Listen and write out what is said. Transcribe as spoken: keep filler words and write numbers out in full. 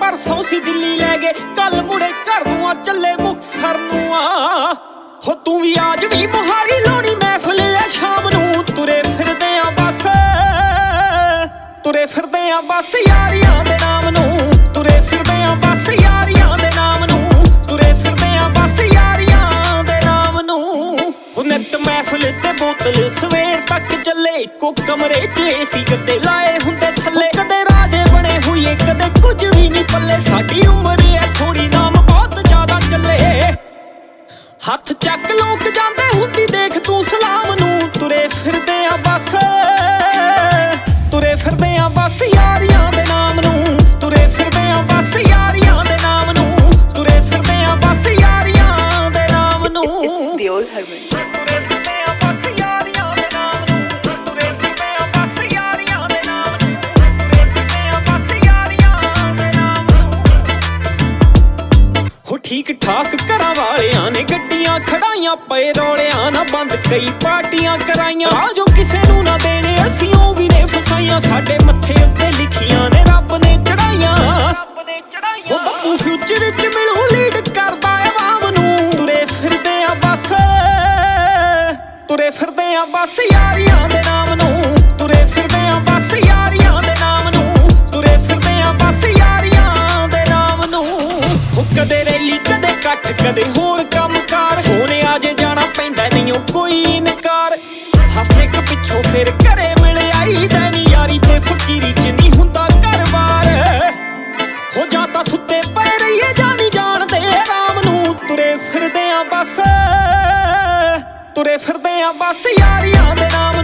परसों सी दिल्ली लै गए कल मुड़े घर नूं आ चले मुक्तसर नूं आ हो तू भी आज भी मोहाली लाउणी महफिल है शाम नूं तुरे फिरदे आ बस तुरे फिरदे आ बस यारियां दे नाम नूं तुरे फिरदे आ बस यारियां दे नाम नूं तुरे फिरदे आ बस यारियां दे नाम नूं हो नित महफिल ते बोतल सवेर तक चले इक्को कमरे च एसी गद्दे लाए हुंदे थल्ले कदे राजे बने होईए कदे कुछ भी नहीं पल्ले साडी उम्र है थोड़ी नाम बहुत ज्यादा चले हथ चक लोक जांदे हुंदी देख तू सलाम नूं तुरे फिरदे आ बस तुरे फिरदे आ बस यारियां दे नाम नूं तुरे फिरदे आ बस यारियां दे नाम नूं तुरे फिरदे आ बस यारियां दे नाम नूं The old Herman. ठीक ठाक घरां वालियां ने गड्डियां खड़ाइयां पे रौलियां ना बंद कई पार्टियां कराइयां आ जो किसे नूं ना देने असीं ओ भी ने फसाइयां साडे मत्थे उत्ते लिखियां ने रब ने चढ़ाइयां हो बब्बू फ्यूचर च मिलू लीड करदा अवाम नूं तुरे फिरदे आ बस तुरे फिरदे आ बस यारियां दे नाम नूं तुरे फिरदे आ बस यारियां दे नाम नूं तुरे फिरदे आ बस यारियां दे नाम नूं हो कदे कदे कट कदे होर कम कार होने आजे जाना पैंदा नहीं कोई इनकार हफ्ते क पिछों फिर घरे मिल आई दैनी यारी ते फकीरी च नहीं हुंदा घर बार हो जाता सुत्ते पे रहिए जानी जान दे राम नूं तुरे फिरदे आ बस तुरे फिरदे आ बस यारियां दे नाम